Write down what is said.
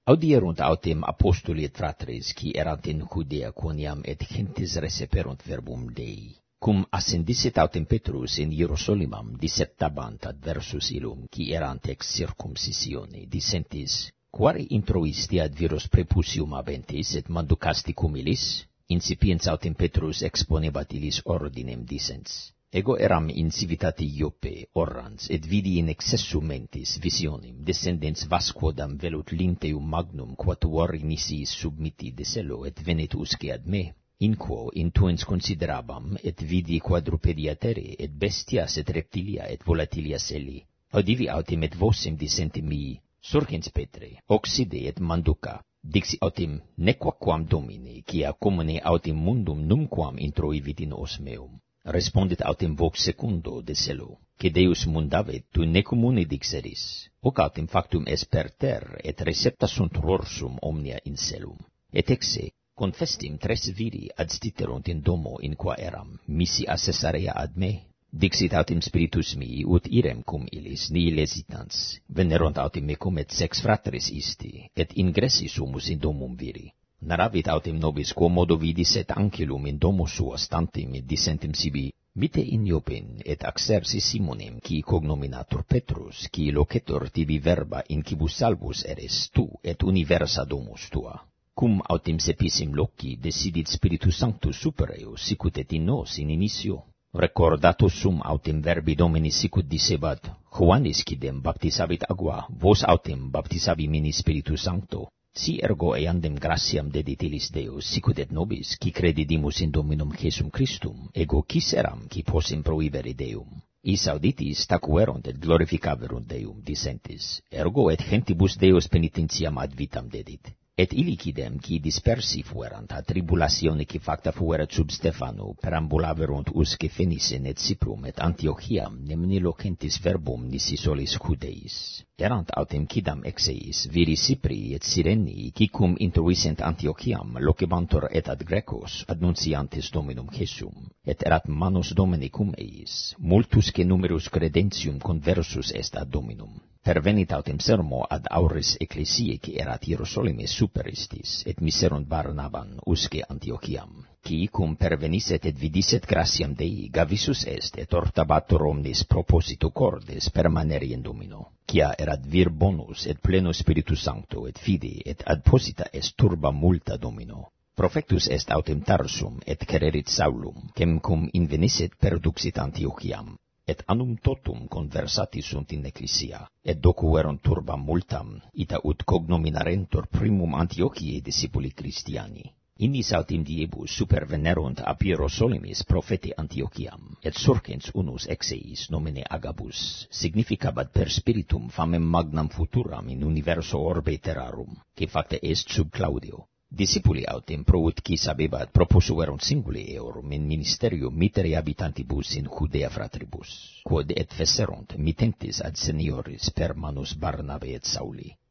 Audierunt autem apostoli et fratres, qui erant in Judea quoniam et gentes receperunt verbum Dei. Cum ascendisit autem Petrus in Hierosolimam, disceptabant adversus illum, qui erant ex circumcisione, dissentis, quare introisti ad viros prepusium aventis et manducasticum illis? Incipiens autem Petrus exponebat illis ordinem dicens. Ego eram in civitati Ioppe, orrans, et vidi in excessu mentis visionim, descendens vasquodam velut linteum magnum, quatuori nisi submiti de celo, et venet usque ad me. In quo intuens considerabam, et vidi quadrupedia terre, et bestias, et reptilia, et volatilia celi. Audivi autem et vocem dicente mii, surgens Petre, oxide et manduca, dixi autem, nequaquam Domine, quia commune autem mundum numquam introivit in os meum. Respondit autem vox secundo de celo, que Deus mundavet, tu necomune dixeris. Hoc autem factum es per ter, et recepta sunt rorsum omnia in celum. Et exe, confestim tres viri adstiterunt in domo in qua eram, misi a Caesarea ad me. Dixit autem spiritus mii, ut irem cum illis, nihil hesitans. Venerunt autem mecum et sex fratres isti, et ingressi sumus in domum viri. Naravit autem nobis quo modo vidis et angelum in domo sua stantem et dissentem sibi, mite in Iopen et axersi Simonem, qui cognominatur Petrus, qui locetur tibi verba in quibus salvus eres tu et universa domus tua. Cum autem sepissim loci decidit Spiritus Sanctus super eo, sicut et in nos in inicio. Recordatus sum autem verbi Domini sicut dicebat, Johannes quidem baptisavit aqua, vos autem baptisavi mini Spiritus Sancto. Si ergo eandem gratiam dedit illis Deus, sicut et nobis, qui credidimus in Dominum Jesum Christum, ego quis eram, qui possim prohibere Deum. Is auditis tacuerunt et glorificaverunt Deum, dissentis, ergo et gentibus Deus penitentiam ad vitam dedit. Et illicidem, qui dispersi fuerant a tribulatione qui facta fuerat sub Stefano, perambulaverunt usque Fenicen et Cyprum et Antiochiam, nemini locentis verbum nisi solis Judeis. Erant autem quidam exeis, viri Cypri et Cyrenii, qui cum intruisent Antiochiam, locebantur et ad Grecos, annunciantes Dominum Jesum, et erat manus Domini cum eis, multusque numerus credentium conversus est ad Dominum. Pervenit autem sermo ad auris ecclesiae qui erat Hierosolime superistis, et miserunt Barnaban usque Antiochiam, qui cum pervenisset et vidiset gratiam Dei, gavisus est, et ortabatur omnis proposito cordes permaneri in Domino, quia erat vir bonus et pleno Spiritus Sancto et fide, et adposita est turba multa Domino. Profectus est autem Tarsum, et quererit Saulum, quem cum invenisset perduxit Antiochiam. Et annum totum conversati sunt in ecclesia, et docuerunt turba multam, ita ut cognominarentur primum Antiochiae discipuli Christiani. Innis autem diebus supervenerunt ab Hierosolimis profeti Antiochiam, et surgens unus exeis nomine Agabus, significabat per spiritum famem magnam futuram in universo orbe terrarum, que facta est sub Claudio. Discipuli autem pro ut quis abebat proposuerunt singuli eorum in ministerium mitere habitantibus in Judea fratribus, quod et fecerunt mittentis ad senioris per manus Barnabe et Sauli.